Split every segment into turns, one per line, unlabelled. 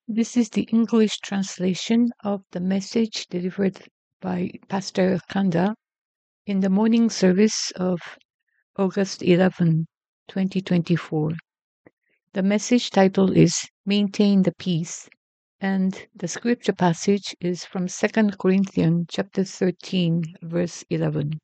This is the English translation of the message delivered by Pastor Kanda in the morning service of August 11, 2024. The message title is Maintain the Peace, and the scripture passage is from 2 Corinthians chapter 13, verse 11.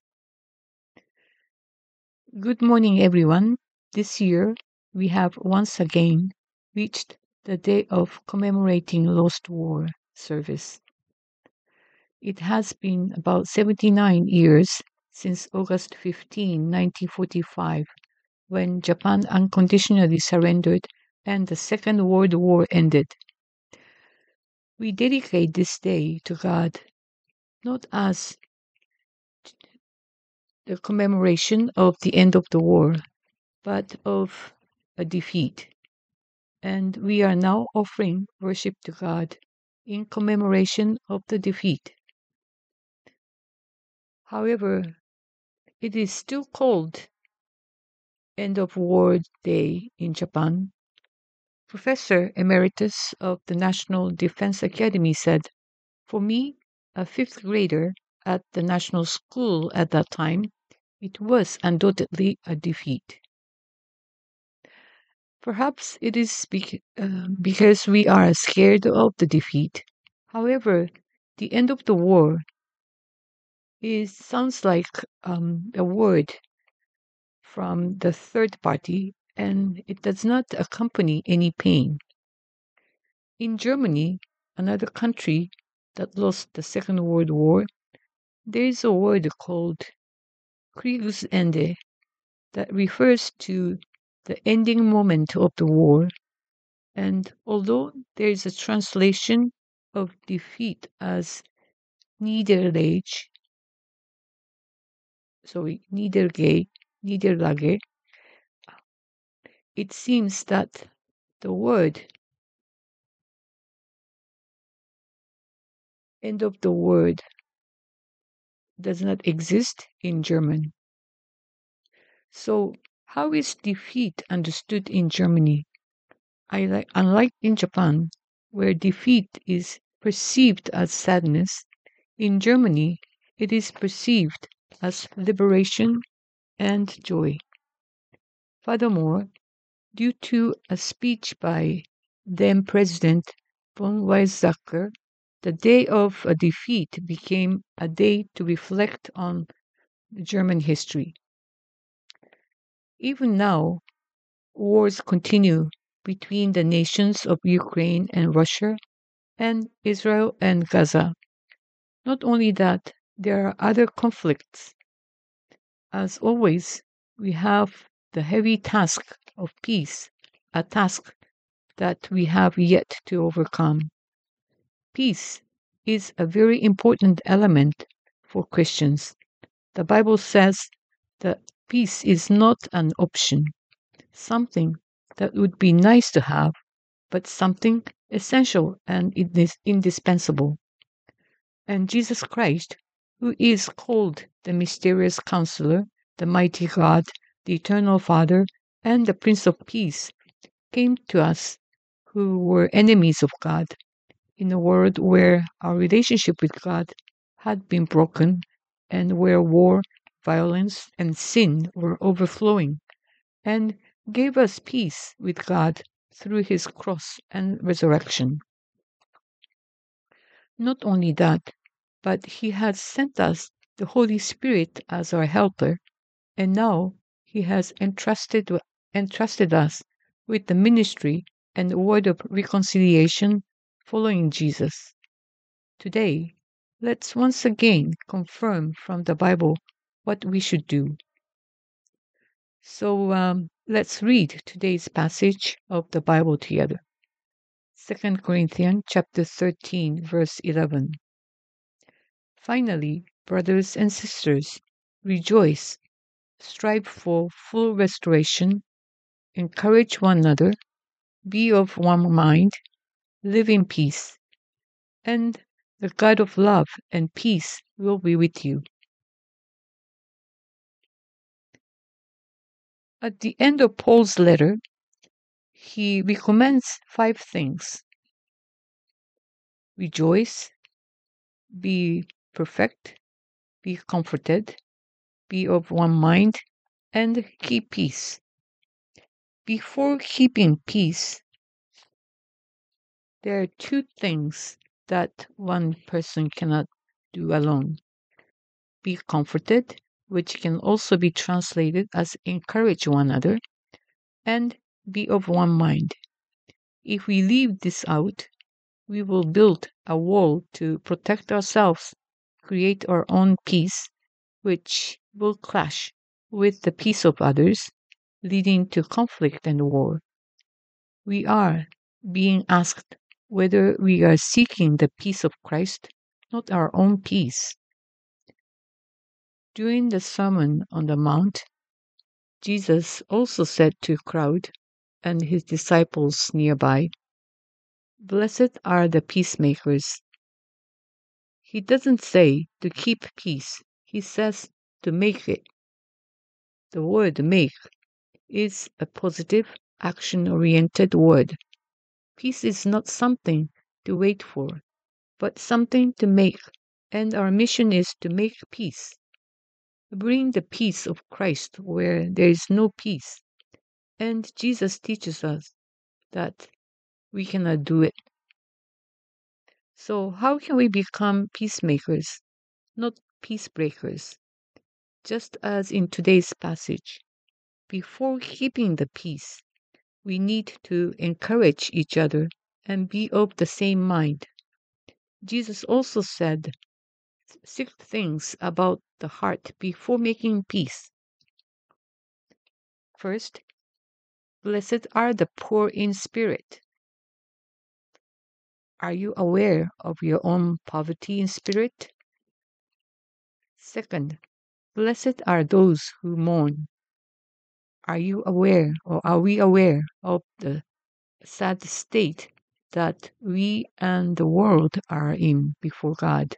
Good morning, everyone. This year, we have once again reached the day of commemorating Lost War service. It has been about 79 years since August 15, 1945, when Japan unconditionally surrendered and the Second World War ended. We dedicate this day to God, not as the commemoration of the end of the war, but of a defeat. And we are now offering worship to God in commemoration of the defeat. However, it is still called End of War Day in Japan. Professor Emeritus of the National Defense Academy said, "For me, a fifth grader at the national school at that time, it was undoubtedly a defeat." Perhaps it is because we are scared of the defeat. However, the end of the war sounds like a word from the third party, and it does not accompany any pain. In Germany, another country that lost the Second World War, there is a word called Kriegsende that refers to the ending moment of the war. And although there is a translation of defeat as Niederlage, Niederlage, it seems that the word end of the word does not exist in German. So, how is defeat understood in Germany? Unlike in Japan, where defeat is perceived as sadness, in Germany it is perceived as liberation and joy. Furthermore, due to a speech by then President von Weizsäcker, the day of a defeat became a day to reflect on German history. Even now, wars continue between the nations of Ukraine and Russia and Israel and Gaza. Not only that, there are other conflicts. As always, we have the heavy task of peace, a task that we have yet to overcome. Peace is a very important element for Christians. The Bible says that peace is not an option, something that would be nice to have, but something essential and indispensable. And Jesus Christ, who is called the mysterious counselor, the mighty God, the eternal Father, and the Prince of Peace, came to us who were enemies of God in a world where our relationship with God had been broken and where war, violence, and sin were overflowing, and gave us peace with God through his cross and resurrection. Not only that, but he has sent us the Holy Spirit as our helper, and now he has entrusted us with the ministry and the word of reconciliation following Jesus. Today, let's once again confirm from the Bible what we should do. So let's read today's passage of the Bible together. 2 Corinthians chapter 13, verse 11. Finally, brothers and sisters, rejoice, strive for full restoration, encourage one another, be of one mind, live in peace, and the God of love and peace will be with you. At the end of Paul's letter, he recommends 5 things. rejoice, be perfect, be comforted, be of one mind, and keep peace. Before keeping peace, there are two things that one person cannot do alone: be comforted, which can also be translated as encourage one another, and be of one mind. If we leave this out, we will build a wall to protect ourselves, create our own peace, which will clash with the peace of others, leading to conflict and war. We are being asked whether we are seeking the peace of Christ, not our own peace. During the Sermon on the Mount, Jesus also said to the crowd and his disciples nearby, "Blessed are the peacemakers." He doesn't say to keep peace, he says to make it. The word make is a positive, action oriented word. Peace is not something to wait for, but something to make, and our mission is to make peace. Bring the peace of Christ where there is no peace. And Jesus teaches us that we cannot do it. So, how can we become peacemakers, not peace breakers? Just as in today's passage, before keeping the peace, we need to encourage each other and be of the same mind. Jesus also said 6 things about the heart before making peace. First, blessed are the poor in spirit. Are you aware of your own poverty in spirit? Second, blessed are those who mourn. Are you aware, or are we aware of the sad state that we and the world are in before God?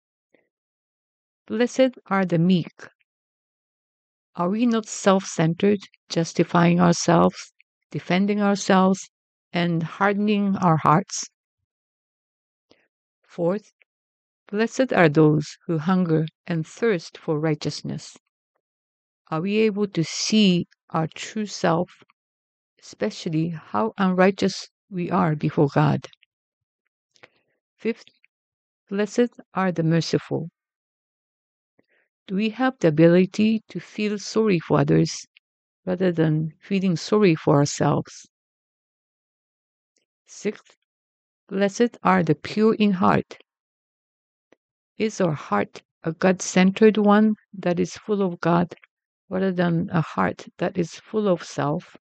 Blessed are the meek. Are we not self centered, justifying ourselves, defending ourselves, and hardening our hearts? Fourth, blessed are those who hunger and thirst for righteousness. Are we able to see our true self, especially how unrighteous we are before God? Fifth, blessed are the merciful. Do we have the ability to feel sorry for others rather than feeling sorry for ourselves? Sixth, blessed are the pure in heart. Is our heart a God centered one that is full of God rather than a heart that is full of self?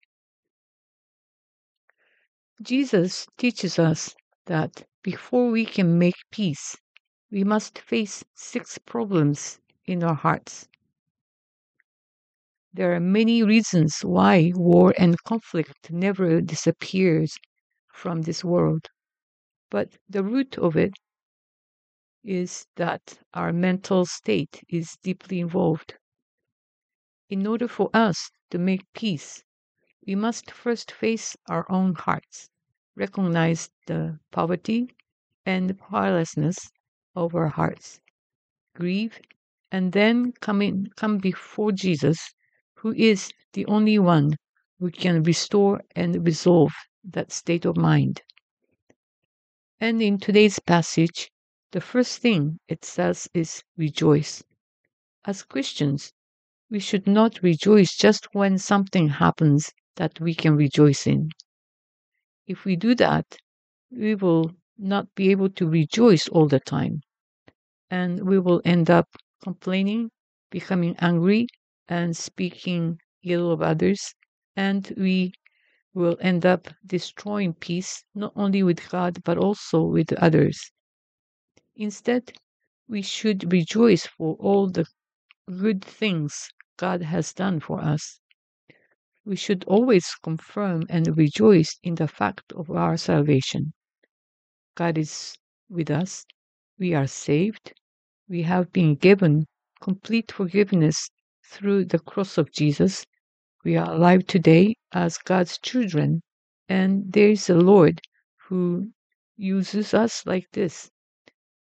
Jesus teaches us that before we can make peace, we must face 6 problems in our hearts. There are many reasons why war and conflict never disappears from this world, but the root of it is that our mental state is deeply involved. In order for us to make peace, we must first face our own hearts, recognize the poverty and powerlessness of our hearts, grieve, and then come before Jesus, who is the only one who can restore and resolve that state of mind. And in today's passage, the first thing it says is rejoice. As Christians, we should not rejoice just when something happens that we can rejoice in. If we do that, we will not be able to rejoice all the time, and we will end up complaining, becoming angry, and speaking ill of others, and we will end up destroying peace not only with God but also with others. Instead, we should rejoice for all the good things God has done for us. We should always confirm and rejoice in the fact of our salvation. God is with us. We are saved. We have been given complete forgiveness through the cross of Jesus. We are alive today as God's children, and there is a Lord who uses us like this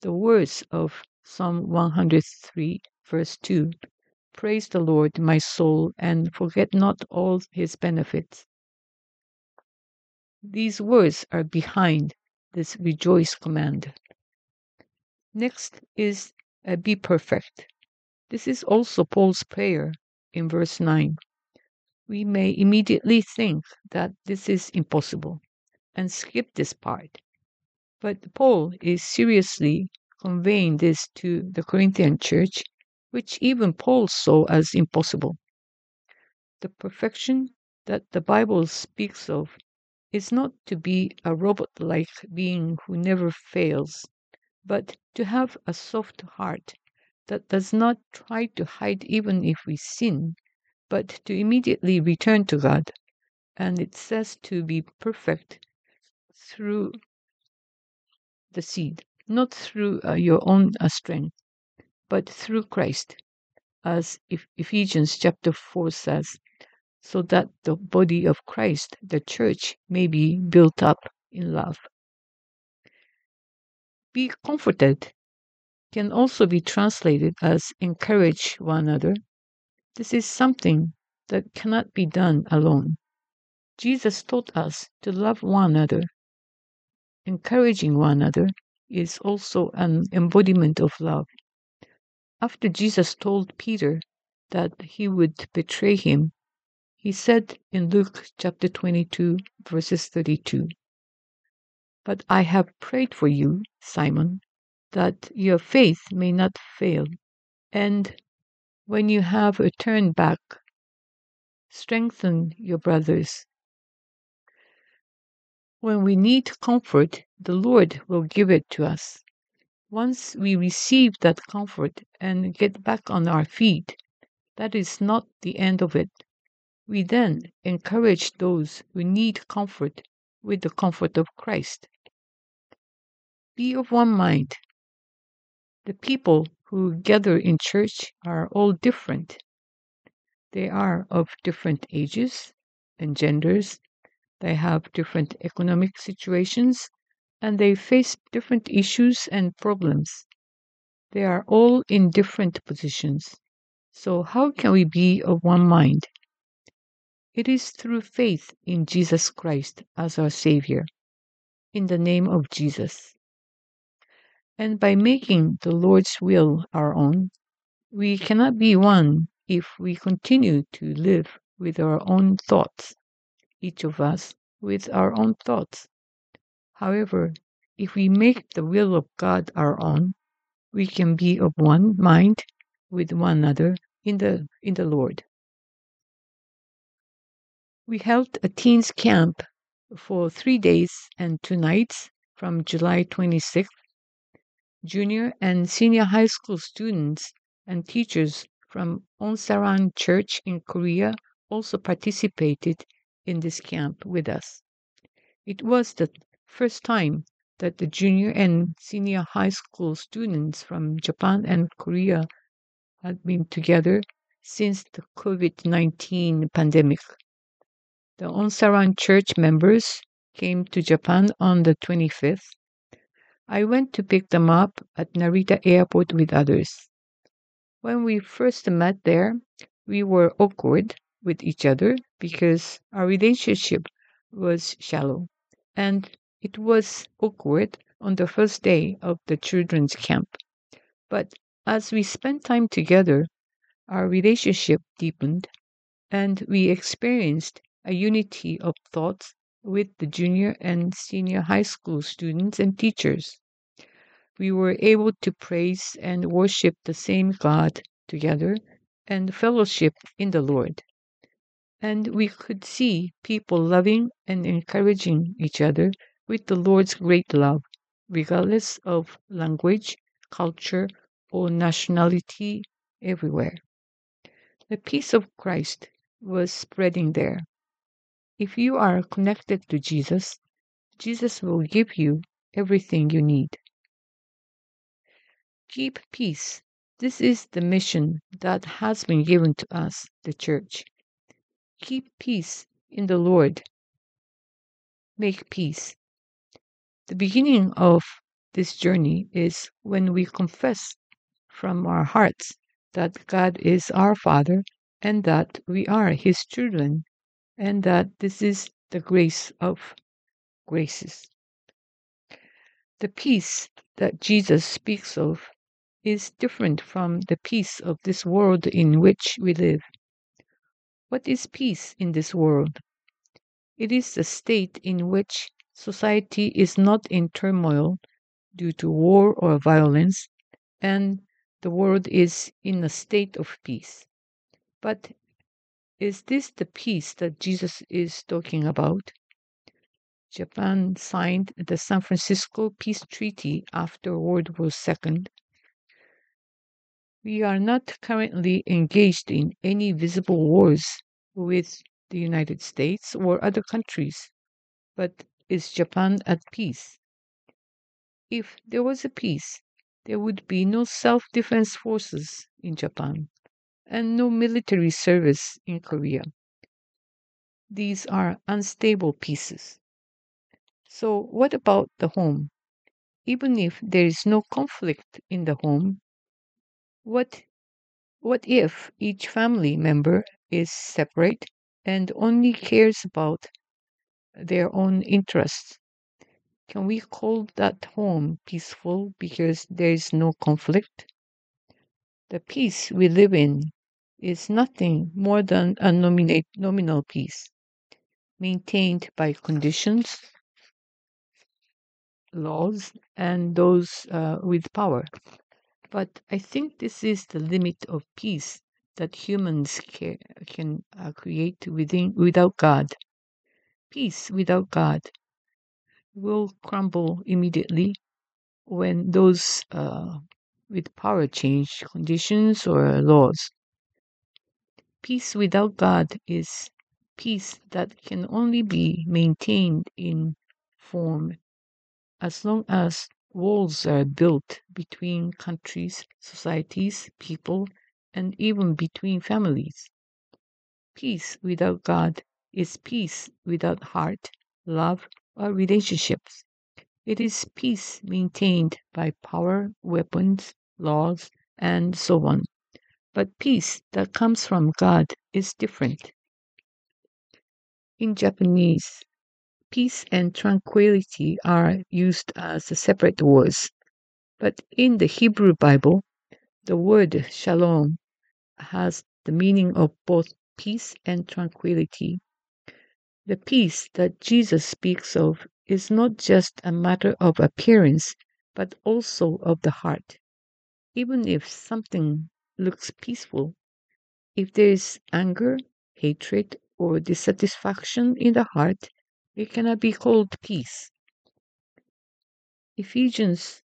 the words of Psalm 103, verse 2. Praise the Lord, my soul, and forget not all his benefits. These words are behind this rejoice command. Next is be perfect. This is also Paul's prayer in verse 9. We may immediately think that this is impossible and skip this part. But Paul is seriously conveying this to the Corinthian church, which even Paul saw as impossible. The perfection that the Bible speaks of is not to be a robot-like being who never fails, but to have a soft heart that does not try to hide even if we sin, but to immediately return to God. And it says to be perfect through the seed, not through your own strength, but through Christ, as Ephesians chapter 4 says, so that the body of Christ, the church, may be built up in love. Be comforted can also be translated as encourage one another. This is something that cannot be done alone. Jesus taught us to love one another. Encouraging one another is also an embodiment of love. After Jesus told Peter that he would betray him, he said in Luke chapter 22, verses 32, "But I have prayed for you, Simon, that your faith may not fail, and when you have turned back, strengthen your brothers." When we need comfort, the Lord will give it to us. Once we receive that comfort and get back on our feet, that is not the end of it. We then encourage those who need comfort with the comfort of Christ. Be of one mind. The people who gather in church are all different. They are of different ages and genders. They have different economic situations, and they face different issues and problems. They are all in different positions. So, how can we be of one mind? It is through faith in Jesus Christ as our Savior, in the name of Jesus. And by making the Lord's will our own, we cannot be one if we continue to live with our own thoughts, each of us with our own thoughts. However, if we make the will of God our own, we can be of one mind with one another in the Lord. We held a teens camp for 3 days and 2 nights from July 26th. Junior and senior high school students and teachers from Onsaran Church in Korea also participated in this camp with us. It was the first time that the junior and senior high school students from Japan and Korea had been together since the COVID-19 pandemic. The Onsaran Church members came to Japan on the 25th. I went to pick them up at Narita Airport with others. When we first met there, we were awkward with each other because our relationship was shallow, and it was awkward on the first day of the children's camp. But as we spent time together, our relationship deepened, and we experienced a unity of thoughts with the junior and senior high school students and teachers. We were able to praise and worship the same God together and fellowship in the Lord. And we could see people loving and encouraging each other with the Lord's great love, regardless of language, culture, or nationality everywhere. The peace of Christ was spreading there. If you are connected to Jesus, Jesus will give you everything you need. Keep peace. This is the mission that has been given to us, the church. Keep peace in the Lord. Make peace. The beginning of this journey is when we confess from our hearts that God is our Father and that we are His children, and that this is the grace of graces. The peace that Jesus speaks of is different from the peace of this world in which we live. What is peace in this world? It is the state in which society is not in turmoil due to war or violence, and the world is in a state of peace. But is this the peace that Jesus is talking about? Japan signed the San Francisco Peace Treaty after World War II. We are not currently engaged in any visible wars with the United States or other countries, but is Japan at peace? If there was a peace, there would be no self defense forces in Japan and no military service in Korea. These are unstable peaces. So, what about the home? Even if there is no conflict in the home, what if each family member is separate and only cares about their own interests? Can we call that home peaceful because there is no conflict? The peace we live in is nothing more than a nominal peace, maintained by conditions, laws, and those with power. But I think this is the limit of peace that humans can create without God. Peace without God will crumble immediately when those with power change conditions or laws. Peace without God is peace that can only be maintained in form as long as walls are built between countries, societies, people, and even between families. Peace without God is peace without heart, love, or relationships. It is peace maintained by power, weapons, laws, and so on. But peace that comes from God is different. In Japanese, peace and tranquility are used as separate words, but in the Hebrew Bible, the word shalom has the meaning of both peace and tranquility. The peace that Jesus speaks of is not just a matter of appearance, but also of the heart. Even if something looks peaceful, if there is anger, hatred, or dissatisfaction in the heart, it cannot be called peace. Ephesians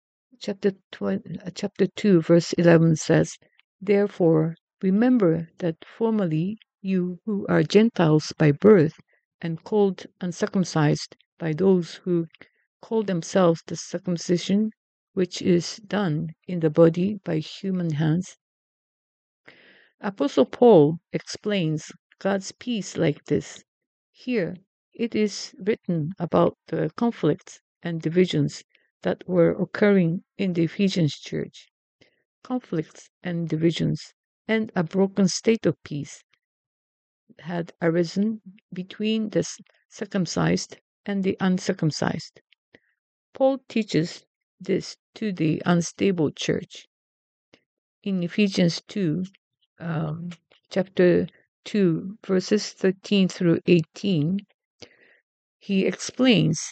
chapter 2, verse 11 says, "Therefore, remember that formerly you who are Gentiles by birth and called uncircumcised by those who call themselves the circumcision which is done in the body by human hands." Apostle Paul explains God's peace like this. Here, it is written about the conflicts and divisions that were occurring in the Ephesians church. Conflicts and divisions and a broken state of peace had arisen between the circumcised and the uncircumcised. Paul teaches this to the unstable church. In Ephesians 2, chapter 2, verses 13 through 18, he explains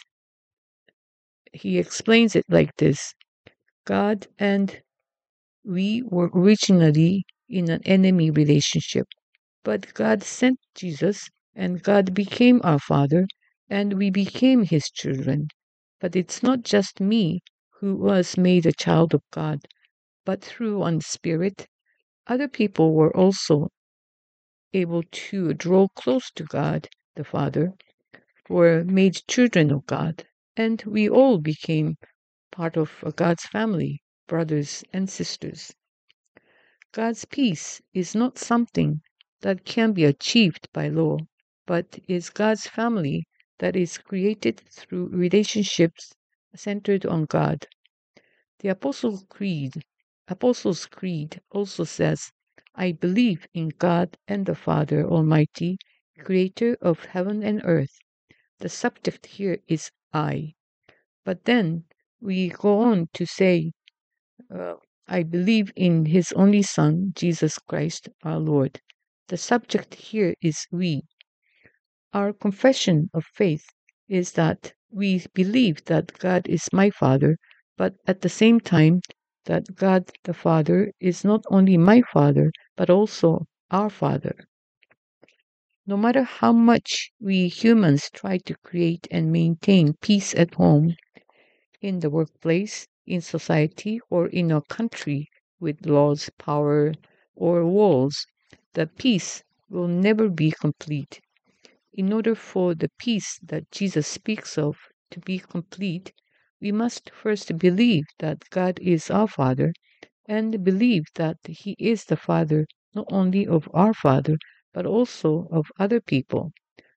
it like this. God and we were originally in an enemy relationship, but God sent Jesus, and God became our Father, and we became His children. But it's not just me who was made a child of God, but through one Spirit, other people were also able to draw close to God the Father, were made children of God, and we all became part of God's family, brothers and sisters. God's peace is not something that can be achieved by law, but is God's family that is created through relationships centered on God. The Apostles' Creed also says, I believe in God and the Father Almighty, creator of heaven and earth. The subject here is I. But then we go on to say, uh, I believe in his only Son, Jesus Christ our Lord. The subject here is we. Our confession of faith is that we believe that God is my Father, but at the same time, that God the Father is not only my Father, but also our Father. No matter how much we humans try to create and maintain peace at home, in the workplace, in society, or in a country with laws, power, or walls, the peace will never be complete. In order for the peace that Jesus speaks of to be complete, we must first believe that God is our Father and believe that He is the Father not only of our Father but also of other people,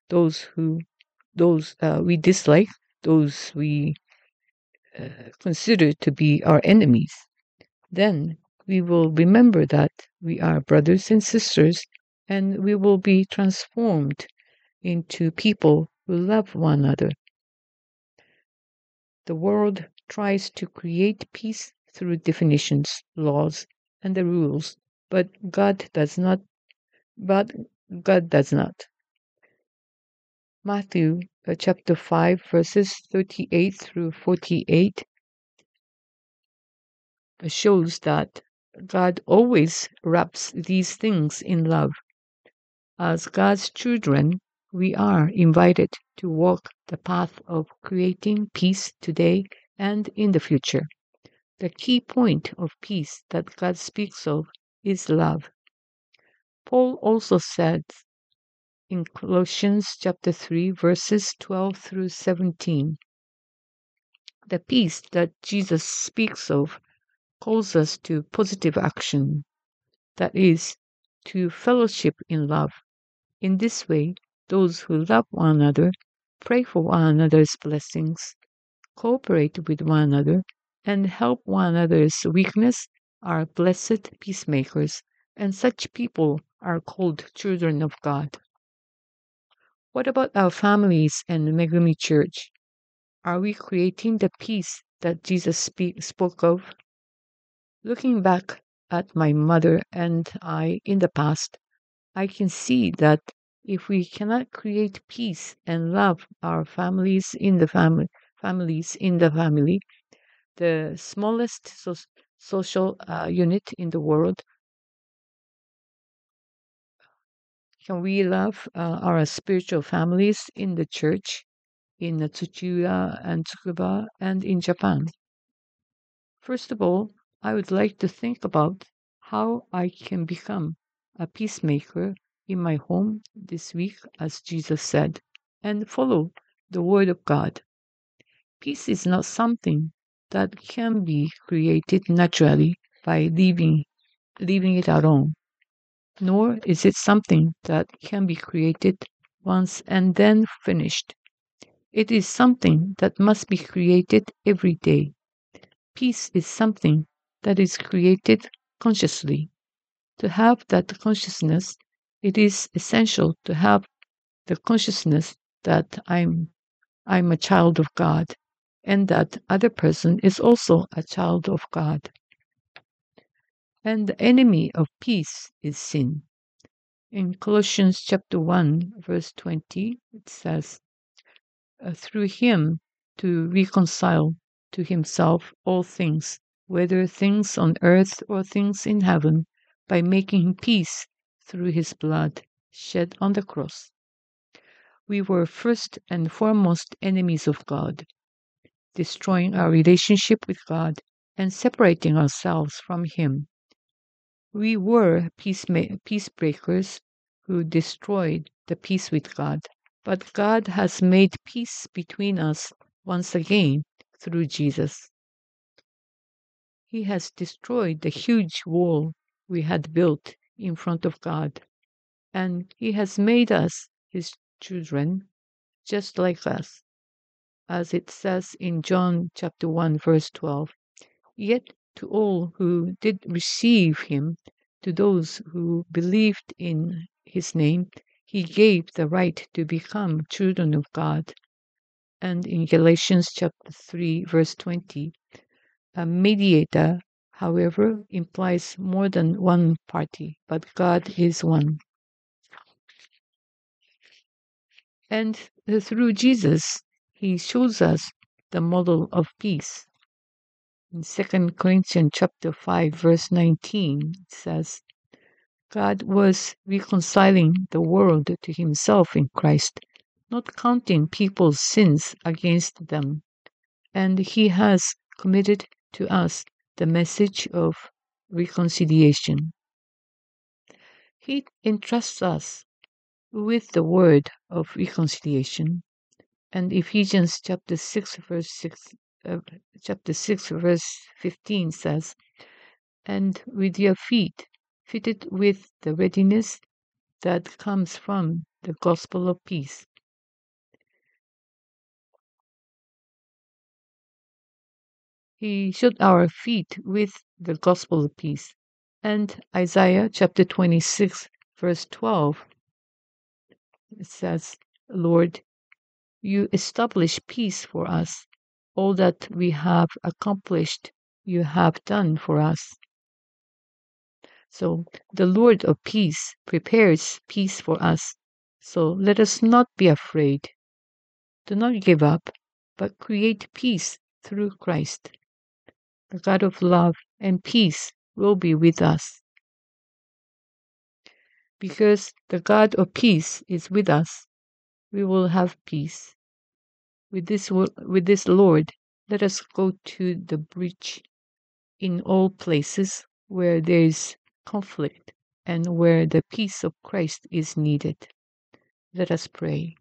those we dislike, those we consider to be our enemies. Then we will remember that we are brothers and sisters, and we will be transformed into people who love one another. The world tries to create peace through definitions, laws, and the rules, but God does not. But God does not. Matthew chapter 5 verses 38 through 48 shows that God always wraps these things in love. As God's children, we are invited to walk the path of creating peace today and in the future. The key point of peace that God speaks of is love. Paul also said in Colossians chapter 3 verses 12 through 17, the peace that Jesus speaks of calls us to positive action, that is, to fellowship in love. In this way, those who love one another pray for one another's blessings, cooperate with one another, and help one another's weakness are blessed peacemakers, and such people are called children of God. What about our families and Megumi Church? Are we creating the peace that Jesus spoke of? Looking back at my mother and I in the past, I can see that if we cannot create peace and love our families in the family, the smallest social unit in the world, can we love our spiritual families in the church, in Tsuchiya and Tsukuba, and in Japan? First of all, I would like to think about how I can become a peacemaker in my home this week, as Jesus said, and follow the Word of God. Peace is not something that can be created naturally by leaving it alone, nor is it something that can be created once and then finished. It is something that must be created every day. Peace is something that is created consciously. To have that consciousness, it is essential to have the consciousness that I'm a child of God and that other person is also a child of God. And the enemy of peace is sin. In Colossians chapter 1 verse 20 it says, through him to reconcile to himself all things, whether things on earth or things in heaven, by making peace through his blood shed on the cross. We were first and foremost enemies of God, destroying our relationship with God and separating ourselves from him. We were peacebreakers who destroyed the peace with God. But God has made peace between us once again through Jesus. He has destroyed the huge wall we had built in front of God, and He has made us His children just like us. as it says in John chapter 1 verse 12. Yet to all who did receive him, to those who believed in his name, he gave the right to become children of God. And in Galatians chapter 3 verse 20, a mediator, however, implies more than one party, but God is one. And through Jesus, he shows us the model of peace. In 2 Corinthians chapter 5 verse 19, it says, God was reconciling the world to himself in Christ, not counting people's sins against them. And he has committed to us the message of reconciliation. He entrusts us with the word of reconciliation. And Ephesians chapter 6 verse 15 says, and with your feet fitted with the readiness that comes from the gospel of peace. He shod our feet with the gospel of peace. And Isaiah chapter 26 verse 12, it says, Lord, you establish peace for us. All that we have accomplished, you have done for us. So the Lord of peace prepares peace for us. So let us not be afraid. Do not give up, but create peace through Christ. The God of love and peace will be with us. Because the God of peace is with us, we will have peace. With this Lord, let us go to the breach in all places where there is conflict and where the peace of Christ is needed. Let us pray.